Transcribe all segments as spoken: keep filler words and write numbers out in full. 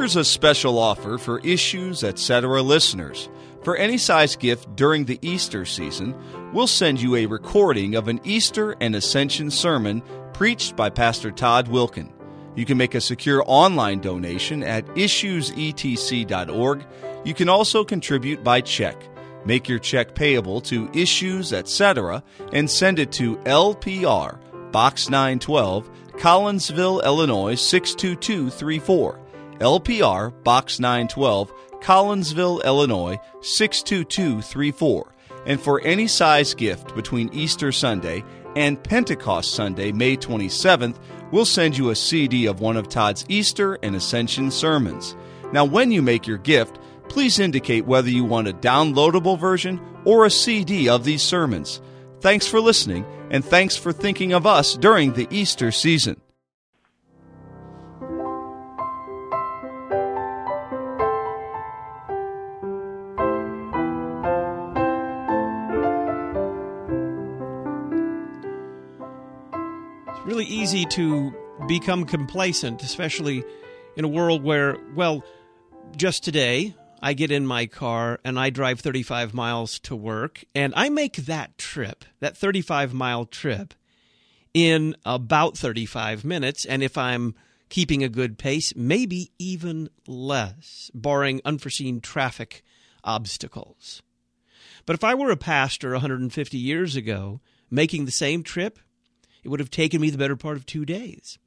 Here's a special offer for Issues, et cetera listeners. For any size gift during the Easter season, we'll send you a recording of an Easter and Ascension sermon preached by Pastor Todd Wilken. You can make a secure online donation at issues e t c dot org. You can also contribute by check. Make your check payable to Issues, et cetera, and send it to L P R, Box nine twelve, Collinsville, Illinois six two two three four. L P R, Box nine twelve, Collinsville, Illinois six two two three four. And for any size gift between Easter Sunday and Pentecost Sunday, May twenty-seventh, we'll send you a C D of one of Todd's Easter and Ascension sermons. Now, when you make your gift, please indicate whether you want a downloadable version or a C D of these sermons. Thanks for listening, and thanks for thinking of us during the Easter season. Really easy to become complacent, especially in a world where, well, just today, I get in my car and I drive thirty-five miles to work, and I make that trip, that thirty-five mile trip, in about thirty-five minutes, and if I'm keeping a good pace, maybe even less, barring unforeseen traffic obstacles. But if I were a pastor one hundred fifty years ago making the same trip, it would have taken me the better part of two days.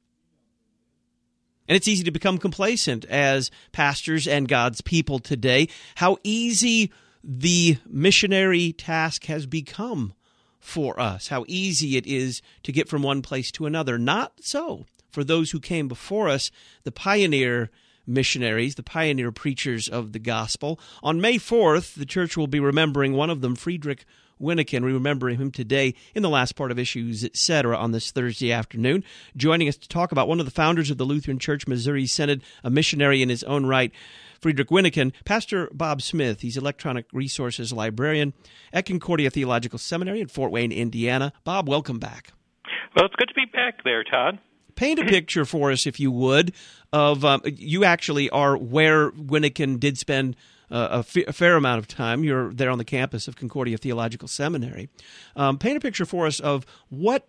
And it's easy to become complacent as pastors and God's people today. How easy the missionary task has become for us. How easy it is to get from one place to another. Not so for those who came before us, the pioneer missionaries, the pioneer preachers of the gospel. On May fourth, the church will be remembering one of them, Friedrich Wyneken. We remember him today in the last part of Issues, et cetera, on this Thursday afternoon. Joining us to talk about one of the founders of the Lutheran Church Missouri Synod, a missionary in his own right, Friedrich Wyneken, Pastor Bob Smith. He's electronic resources librarian at Concordia Theological Seminary in Fort Wayne, Indiana. Bob, welcome back. Well, it's good to be back there, Todd. Paint a picture for us, if you would, of um, you actually are where Wyneken did spend Uh, a, f- a fair amount of time. You're there on the campus of Concordia Theological Seminary. Um, paint a picture for us of what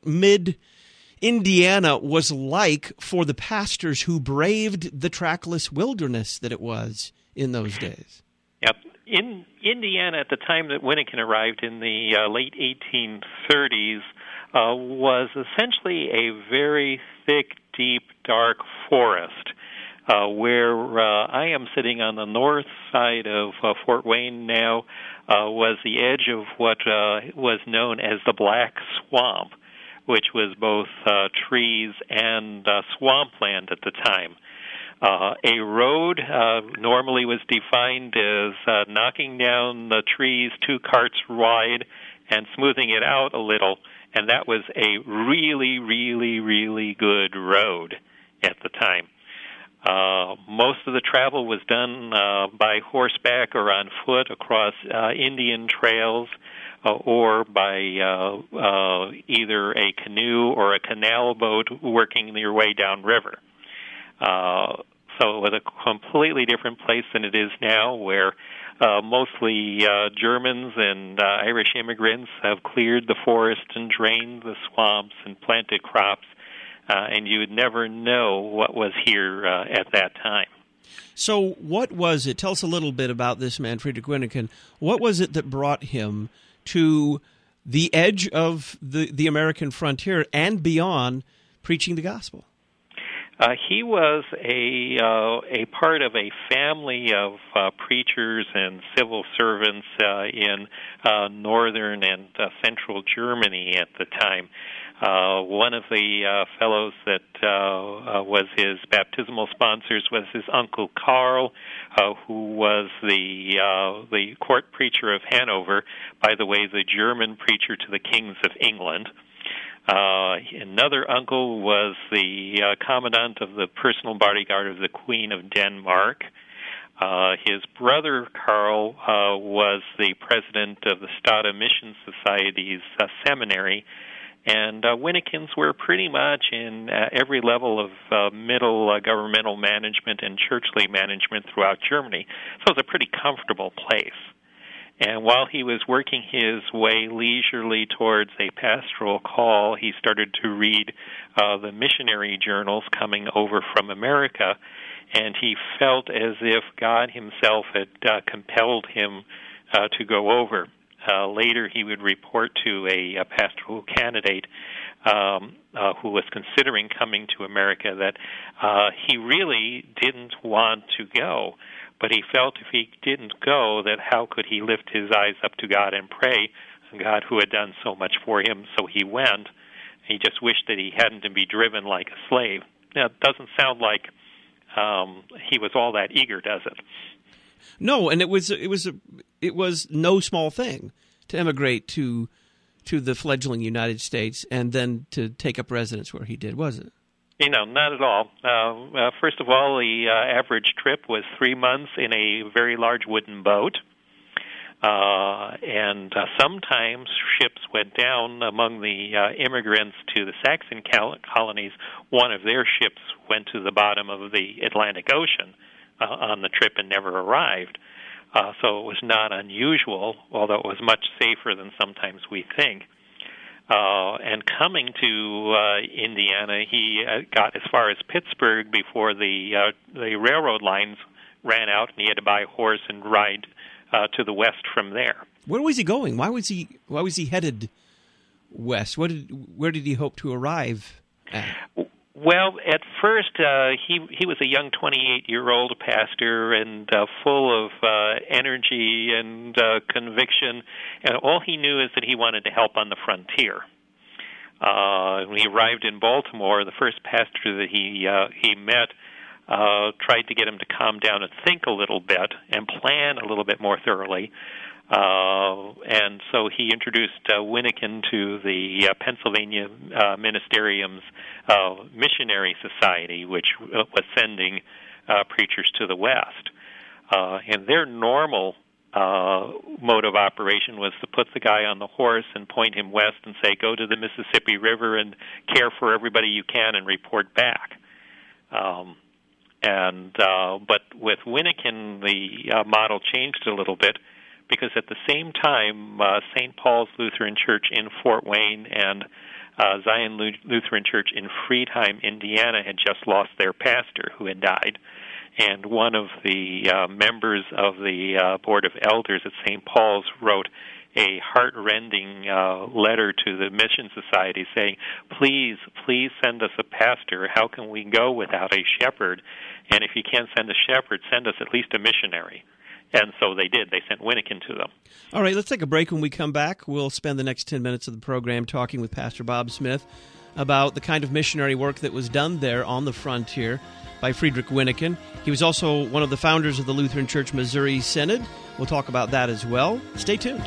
mid-Indiana was like for the pastors who braved the trackless wilderness that it was in those days. Yep. In Indiana, at the time that Wyneken arrived in the uh, late eighteen thirties, uh, was essentially a very thick, deep, dark forest. Uh, where uh, I am sitting on the north side of uh, Fort Wayne now uh, was the edge of what uh, was known as the Black Swamp, which was both uh, trees and uh, swampland at the time. Uh, a road uh, normally was defined as uh, knocking down the trees two carts wide and smoothing it out a little, and that was a really, really, really good road at the time. Uh, most of the travel was done uh, by horseback or on foot across uh, Indian trails uh, or by uh, uh, either a canoe or a canal boat working your way downriver. Uh, so it was a completely different place than it is now, where uh, mostly uh, Germans and uh, Irish immigrants have cleared the forest and drained the swamps and planted crops. Uh, and you would never know what was here uh, at that time. So what was it? Tell us a little bit about this man, Friedrich Wyneken. What was it that brought him to the edge of the, the American frontier and beyond preaching the gospel? Uh, he was a uh, a part of a family of uh, preachers and civil servants uh, in uh, northern and uh, central Germany at the time. Uh, one of the uh, fellows that uh, uh, was his baptismal sponsors was his uncle Karl, uh, who was the uh, the court preacher of Hanover, by the way, the German preacher to the kings of England. Uh, another uncle was the uh, commandant of the personal bodyguard of the Queen of Denmark. Uh, his brother, Karl, uh, was the president of the Stade Mission Society's uh, seminary. And uh, Winnikins were pretty much in uh, every level of uh, middle uh, governmental management and churchly management throughout Germany. So it was a pretty comfortable place. And while he was working his way leisurely towards a pastoral call, he started to read uh, the missionary journals coming over from America, and he felt as if God himself had uh, compelled him uh, to go over. Uh, later, he would report to a, a pastoral candidate um, uh, who was considering coming to America that uh, he really didn't want to go, but he felt if he didn't go, that how could he lift his eyes up to God and pray, God who had done so much for him, so he went. He just wished that he hadn't to be driven like a slave. Now, it doesn't sound like um, he was all that eager, does it? No, and it was it was a, it was no small thing to emigrate to to the fledgling United States and then to take up residence where he did, was it? You know, not at all. Uh, uh, first of all, the uh, average trip was three months in a very large wooden boat, uh, and uh, sometimes ships went down among the uh, immigrants to the Saxon colonies. One of their ships went to the bottom of the Atlantic Ocean Uh, on the trip and never arrived. Uh, so it was not unusual, although it was much safer than sometimes we think. Uh, and coming to uh, Indiana, he uh, got as far as Pittsburgh before the uh, the railroad lines ran out, and he had to buy a horse and ride uh, to the west from there. Where was he going? Why was he Why was he headed west? What did Where did he hope to arrive at? Well, at first, uh, he he was a young twenty-eight-year-old pastor and uh, full of uh, energy and uh, conviction, and all he knew is that he wanted to help on the frontier. Uh, when he arrived in Baltimore, the first pastor that he uh, he met uh, tried to get him to calm down and think a little bit and plan a little bit more thoroughly. Uh, and so he introduced uh, Winnikin to the uh, Pennsylvania uh, Ministerium's uh, Missionary Society, which uh, was sending uh, preachers to the West. Uh, and their normal uh, mode of operation was to put the guy on the horse and point him west and say, go to the Mississippi River and care for everybody you can and report back. Um, and uh, but with Winnikin, the uh, model changed a little bit, because at the same time, uh, Saint Paul's Lutheran Church in Fort Wayne and uh, Zion Lutheran Church in Friedheim, Indiana, had just lost their pastor who had died. And one of the uh, members of the uh, Board of Elders at Saint Paul's wrote a heart-rending uh, letter to the Mission Society saying, please, please send us a pastor. How can we go without a shepherd? And if you can't send a shepherd, send us at least a missionary. And so they did. They sent Winnikin to them. All right, let's take a break. When we come back, we'll spend the next ten minutes of the program talking with Pastor Bob Smith about the kind of missionary work that was done there on the frontier by Friedrich Winnikin. He was also one of the founders of the Lutheran Church Missouri Synod. We'll talk about that as well. Stay tuned.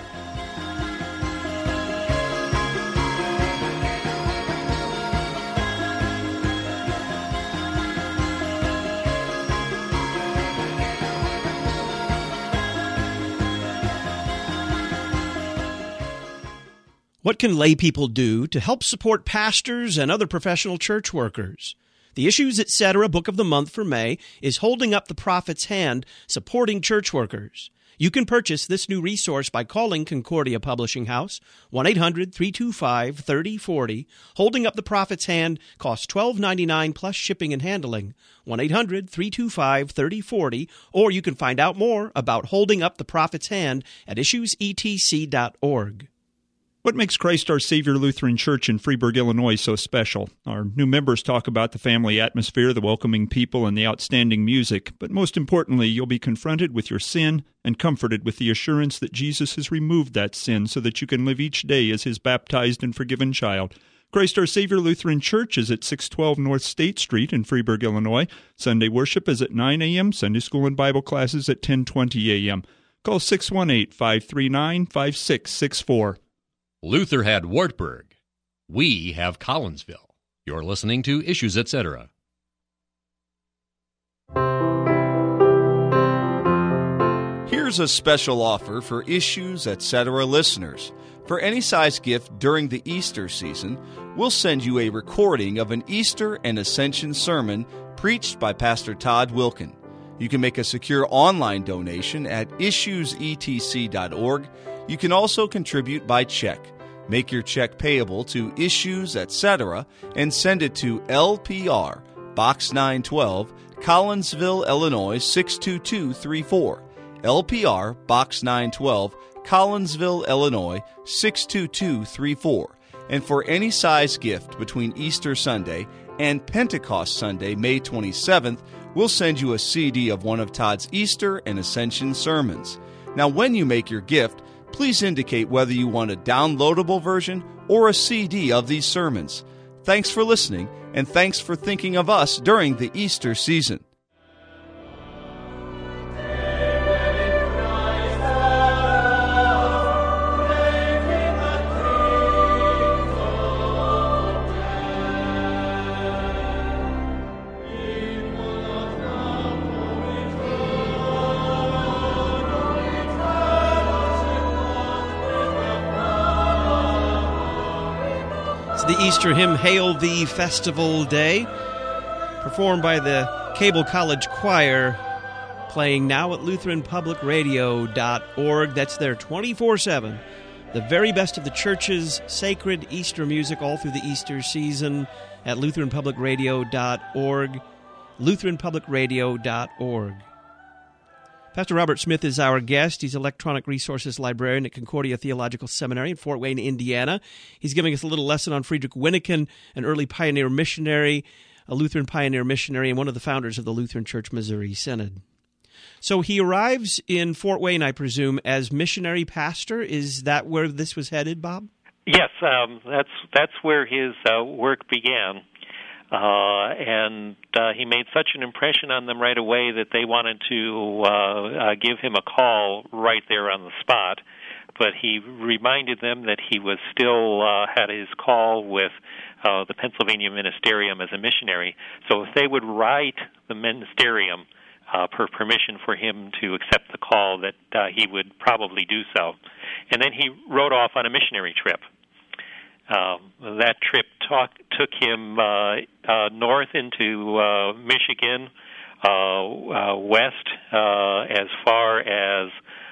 What can lay people do to help support pastors and other professional church workers? The Issues Etc. Book of the Month for May is Holding Up the Prophet's Hand, Supporting Church Workers. You can purchase this new resource by calling Concordia Publishing House, one eight hundred three two five three zero four zero. Holding Up the Prophet's Hand costs twelve ninety-nine plus shipping and handling, one eight hundred three two five three zero four zero, or you can find out more about Holding Up the Prophet's Hand at issues e t c dot org. What makes Christ Our Savior Lutheran Church in Freeburg, Illinois so special? Our new members talk about the family atmosphere, the welcoming people, and the outstanding music. But most importantly, you'll be confronted with your sin and comforted with the assurance that Jesus has removed that sin so that you can live each day as His baptized and forgiven child. Christ Our Savior Lutheran Church is at six twelve North State Street in Freeburg, Illinois. Sunday worship is at nine a.m., Sunday school and Bible classes at ten twenty a.m. Call six one eight, five three nine, five six six four. Luther had Wartburg. We have Collinsville. You're listening to Issues Etc. Here's a special offer for Issues Etc. listeners. For any size gift during the Easter season, we'll send you a recording of an Easter and Ascension sermon preached by Pastor Todd Wilken. You can make a secure online donation at issues e t c dot org. You can also contribute by check. Make your check payable to Issues, et cetera, and send it to L P R, Box nine twelve, Collinsville, Illinois six two two three four. L P R, Box nine twelve, Collinsville, Illinois six two two three four. And for any size gift between Easter Sunday and Pentecost Sunday, May twenty-seventh, we'll send you a C D of one of Todd's Easter and Ascension sermons. Now, when you make your gift, please indicate whether you want a downloadable version or a C D of these sermons. Thanks for listening, and thanks for thinking of us during the Easter season. The Easter hymn, Hail Thee Festival Day, performed by the Cable College Choir, playing now at Lutheran Public Radio dot org. That's there twenty-four seven. The very best of the church's sacred Easter music all through the Easter season at Lutheran Public Radio dot org, Lutheran Public Radio dot org. Pastor Robert Smith is our guest. He's Electronic Resources Librarian at Concordia Theological Seminary in Fort Wayne, Indiana. He's giving us a little lesson on Friedrich Wyneken, an early pioneer missionary, a Lutheran pioneer missionary, and one of the founders of the Lutheran Church Missouri Synod. So he arrives in Fort Wayne, I presume, as missionary pastor. Is that where this was headed, Bob? Yes, um, that's that's where his uh, work began. Uh, and uh, he made such an impression on them right away that they wanted to uh, uh, give him a call right there on the spot. But he reminded them that he was still uh, had his call with uh, the Pennsylvania Ministerium as a missionary. So if they would write the ministerium uh, for permission for him to accept the call, that uh, he would probably do so. And then he rode off on a missionary trip. Um, that trip talk, took him uh, uh, north into uh, Michigan, uh, uh, west uh, as far as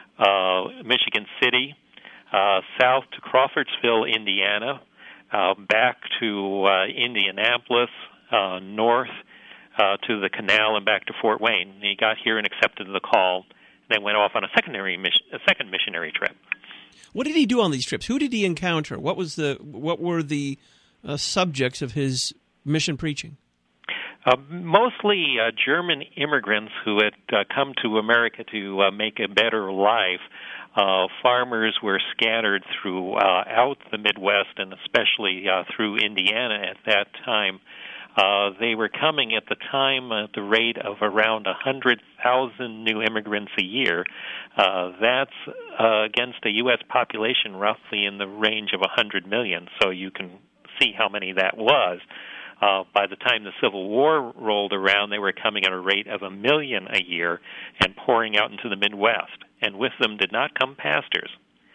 uh, Michigan City, uh, south to Crawfordsville, Indiana, uh, back to uh, Indianapolis, uh, north uh, to the canal, and back to Fort Wayne. He got here and accepted the call, then went off on a secondary mission, a second missionary trip. What did he do on these trips? Who did he encounter? What was the what were the uh, subjects of his mission preaching? Uh, mostly uh, German immigrants who had uh, come to America to uh, make a better life. Uh, farmers were scattered throughout the Midwest, and especially uh, through Indiana at that time. Uh, they were coming at the time at the rate of around one hundred thousand new immigrants a year. Uh, that's uh, against a U S population roughly in the range of one hundred million, so you can see how many that was. Uh, by the time the Civil War rolled around, they were coming at a rate of a million a year and pouring out into the Midwest. And with them did not come pastors.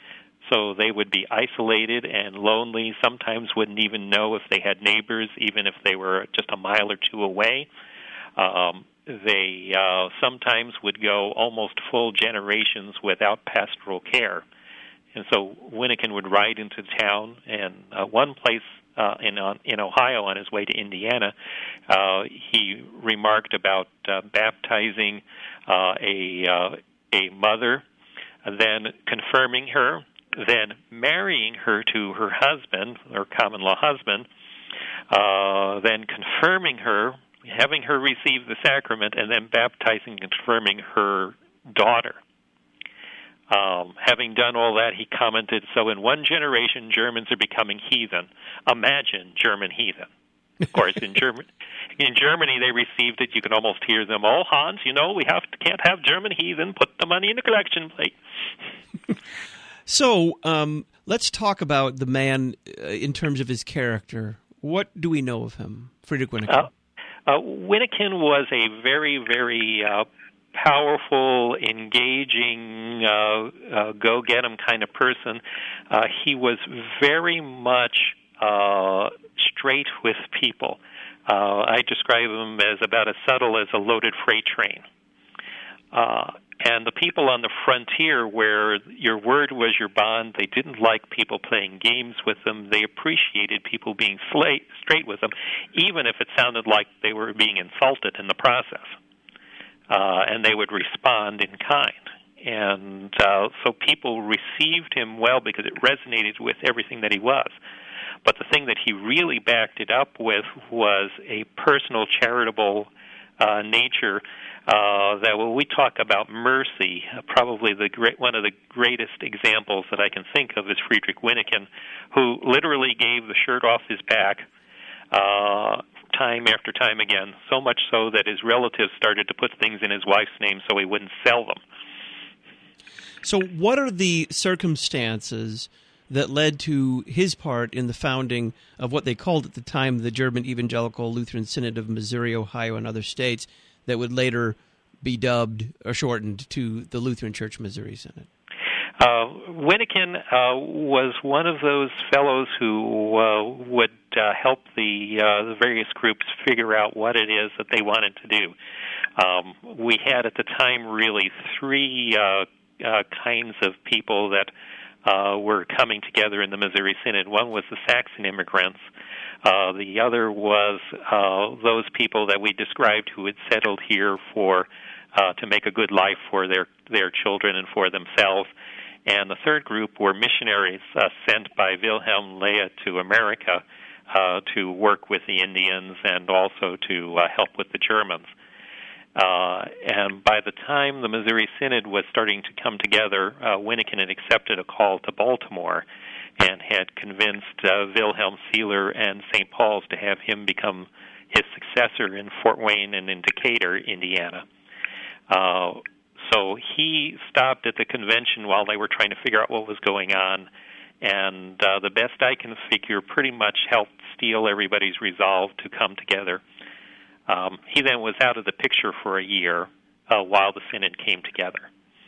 So they would be isolated and lonely, sometimes wouldn't even know if they had neighbors, even if they were just a mile or two away. Um, they uh, sometimes would go almost full generations without pastoral care. And so Wyneken would ride into town, and uh, one place uh, in uh, in Ohio on his way to Indiana, uh, he remarked about uh, baptizing uh, a uh, a mother, then confirming her, then marrying her to her husband, or common-law husband, uh, then confirming her, having her receive the sacrament, and then baptizing and confirming her daughter. Um, having done all that, he commented, so in one generation, Germans are becoming heathen. Imagine German heathen. Of course, in German, in Germany, they received it. You can almost hear them, oh, Hans, you know, we have to, can't have German heathen. Put the money in the collection plate. So um, let's talk about the man uh, in terms of his character. What do we know of him, Friedrich Wyneken? Uh, uh, Wyneken was a very, very uh, powerful, engaging, uh, uh, go-get-'em kind of person. Uh, he was very much uh, straight with people. Uh, I describe him as about as subtle as a loaded freight train. Uh, and the people on the frontier, where your word was your bond, they didn't like people playing games with them. They appreciated people being sla- straight with them, even if it sounded like they were being insulted in the process. Uh, and they would respond in kind. And uh, so people received him well because it resonated with everything that he was. But the thing that he really backed it up with was a personal, charitable uh, nature. Uh, that when we talk about mercy, uh, probably the great, one of the greatest examples that I can think of is Friedrich Wyneken, who literally gave the shirt off his back uh, time after time again, so much so that his relatives started to put things in his wife's name so he wouldn't sell them. So what are the circumstances that led to his part in the founding of what they called at the time the German Evangelical Lutheran Synod of Missouri, Ohio, and other states, that would later be dubbed or shortened to the Lutheran Church Missouri Synod? Uh, Wyneken uh, was one of those fellows who uh, would uh, help the, uh, the various groups figure out what it is that they wanted to do. Um, we had at the time really three uh, uh, kinds of people that uh, were coming together in the Missouri Synod. One was the Saxon immigrants. Uh, the other was uh, those people that we described who had settled here for uh, to make a good life for their, their children and for themselves. And the third group were missionaries uh, sent by Wilhelm Leah to America uh, to work with the Indians and also to uh, help with the Germans. Uh, and by the time the Missouri Synod was starting to come together, uh, Wyneken had accepted a call to Baltimore and had convinced uh, Wilhelm Seeler and Saint Paul's to have him become his successor in Fort Wayne and in Decatur, Indiana. Uh, so he stopped at the convention while they were trying to figure out what was going on, and uh, the best I can figure pretty much helped steel everybody's resolve to come together. Um, he then was out of the picture for a year uh, while the Synod came together.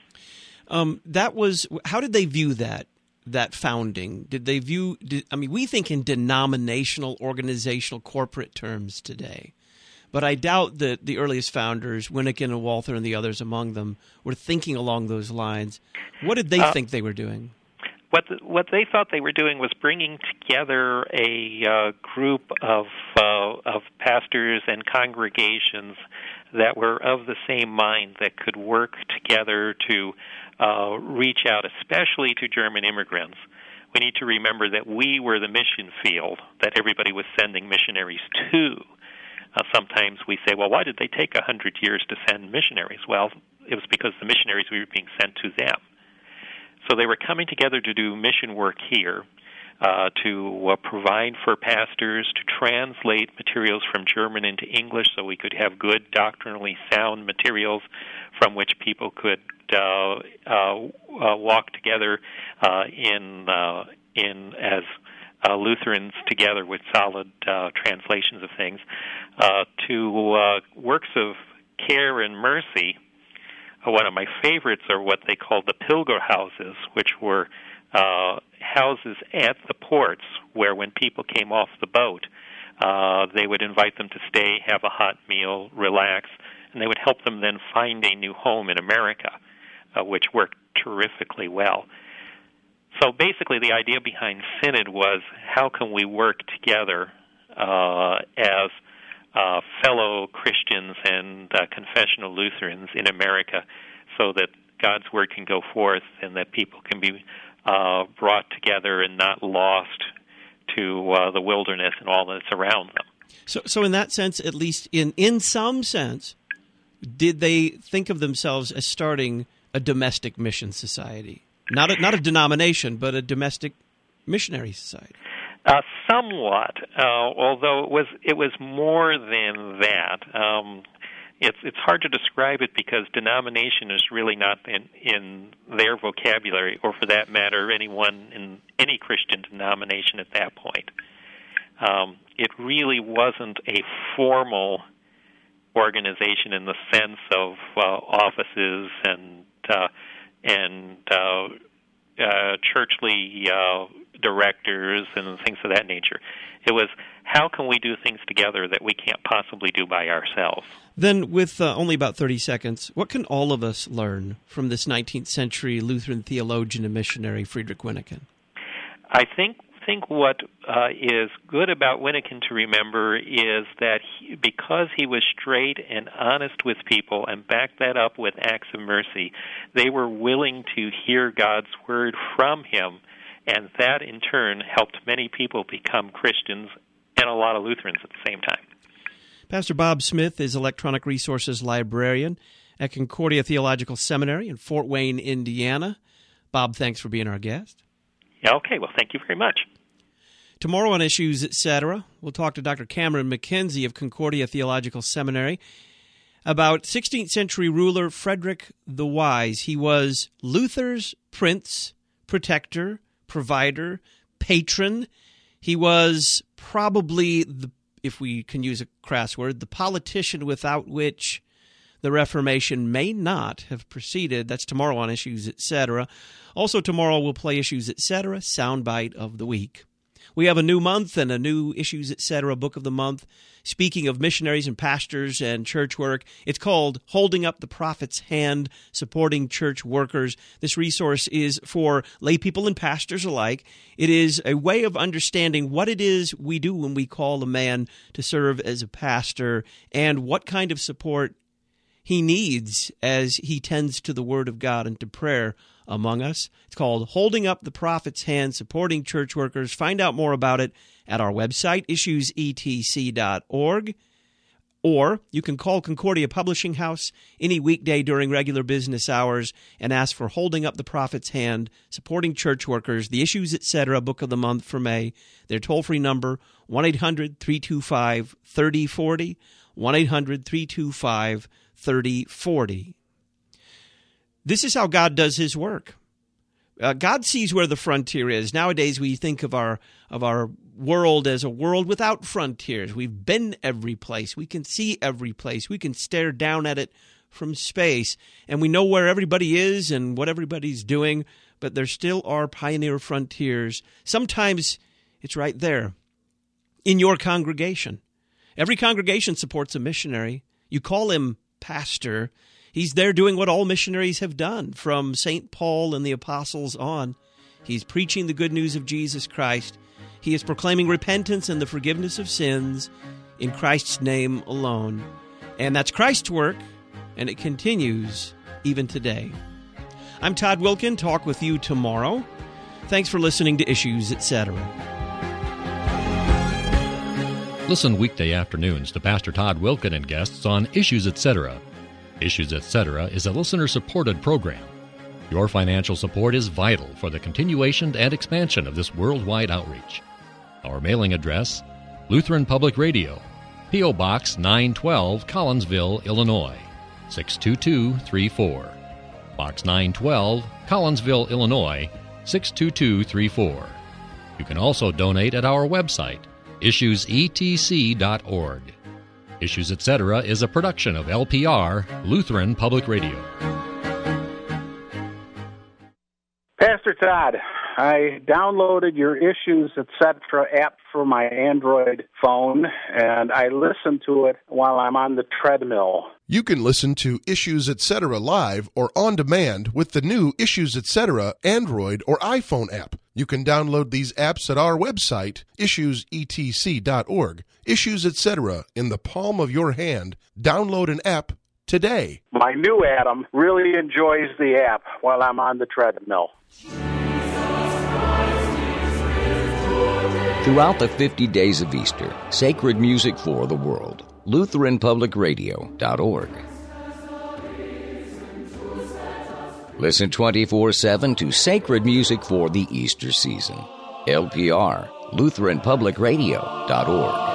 Um, that was how did they view that? That founding? Did they view, did, I mean, we think in denominational, organizational, corporate terms today, but I doubt that the earliest founders, Wyneken and Walther and the others among them, were thinking along those lines. What did they uh, think they were doing? What the, what they thought they were doing was bringing together a uh, group of uh, of pastors and congregations that were of the same mind, that could work together to uh, reach out, especially to German immigrants. We need to remember that we were the mission field that everybody was sending missionaries to. Uh, sometimes we say, well, why did they take a hundred years to send missionaries? Well, it was because the missionaries were being sent to them. So they were coming together to do mission work here, uh, to uh, provide for pastors, to translate materials from German into English so we could have good, doctrinally sound materials from which people could uh, uh, uh, walk together uh, in uh, in as uh, Lutherans together with solid uh, translations of things, uh, to uh, works of care and mercy. One of my favorites are what they called the pilger houses, which were uh, houses at the ports where when people came off the boat, uh, they would invite them to stay, have a hot meal, relax, and they would help them then find a new home in America, uh, which worked terrifically well. So basically the idea behind Synod was, how can we work together uh, as Uh, fellow Christians and uh, confessional Lutherans in America so that God's Word can go forth and that people can be uh, brought together and not lost to uh, the wilderness and all that's around them. So, so in that sense, at least in, in some sense, did they think of themselves as starting a domestic mission society? Not a, not a denomination, but a domestic missionary society. Uh, somewhat, uh, although it was it was more than that. Um, it's it's hard to describe it because denomination is really not in, in their vocabulary, or for that matter, anyone in any Christian denomination at that point. Um, it really wasn't a formal organization in the sense of uh, offices and uh, and uh, uh, churchly uh, directors and things of that nature. It was, how can we do things together that we can't possibly do by ourselves? Then, with uh, only about thirty seconds, what can all of us learn from this nineteenth century Lutheran theologian and missionary, Friedrich Wyneken? I think think what uh, is good about Wyneken to remember is that he, because he was straight and honest with people and backed that up with acts of mercy, they were willing to hear God's word from him, and that in turn helped many people become Christians and a lot of Lutherans at the same time. Pastor Bob Smith is Electronic Resources Librarian at Concordia Theological Seminary in Fort Wayne, Indiana. Bob, thanks for being our guest. Okay, well, thank you very much. Tomorrow on Issues, et cetera, we'll talk to Doctor Cameron McKenzie of Concordia Theological Seminary about sixteenth century ruler Frederick the Wise. He was Luther's prince, protector, provider, patron. He was probably, the, if we can use a crass word, the politician without which the Reformation may not have proceeded. That's tomorrow on Issues, et cetera. Also tomorrow we'll play Issues, et cetera, Soundbite of the Week. We have a new month and a new Issues, et cetera, book of the month. Speaking of missionaries and pastors and church work, it's called Holding Up the Prophet's Hand, Supporting Church Workers. This resource is for lay people and pastors alike. It is a way of understanding what it is we do when we call a man to serve as a pastor and what kind of support he needs as he tends to the Word of God and to prayer among us. It's called Holding Up the Prophet's Hand, Supporting Church Workers. Find out more about it at our website, issues e t c dot org, or you can call Concordia Publishing House any weekday during regular business hours and ask for Holding Up the Prophet's Hand, Supporting Church Workers, the Issues, et cetera, Book of the Month for May. Their toll-free number, one eight hundred three two five three oh four oh, one eight hundred three two five three oh four oh. This is how God does his work. Uh, God sees where the frontier is. Nowadays, we think of our of our world as a world without frontiers. We've been every place. We can see every place. We can stare down at it from space, and we know where everybody is and what everybody's doing, but there still are pioneer frontiers. Sometimes it's right there in your congregation. Every congregation supports a missionary. You call him pastor. He's there doing what all missionaries have done, from Saint Paul and the apostles on. He's preaching the good news of Jesus Christ. He is proclaiming repentance and the forgiveness of sins in Christ's name alone. And that's Christ's work, and it continues even today. I'm Todd Wilkin. Talk with you tomorrow. Thanks for listening to Issues, et cetera. Listen weekday afternoons to Pastor Todd Wilkin and guests on Issues, et cetera. Issues, et cetera is a listener-supported program. Your financial support is vital for the continuation and expansion of this worldwide outreach. Our mailing address, Lutheran Public Radio, P O. Box nine twelve, Collinsville, Illinois, six two two three four. Box nine twelve, Collinsville, Illinois, six two two three four. You can also donate at our website, issues e t c dot org. Issues, et cetera is a production of L P R, Lutheran Public Radio. Pastor Todd, I downloaded your Issues, et cetera app for my Android phone, and I listen to it while I'm on the treadmill. You can listen to Issues, et cetera live or on demand with the new Issues, et cetera Android or iPhone app. You can download these apps at our website, issues e t c dot org. Issues, et cetera in the palm of your hand. Download an app today. My new Adam really enjoys the app while I'm on the treadmill. Throughout the fifty days of Easter, sacred music for the world. Lutheran Public Radio dot org. Listen twenty-four seven to sacred music for the Easter season. L P R, Lutheran Public Radio dot org.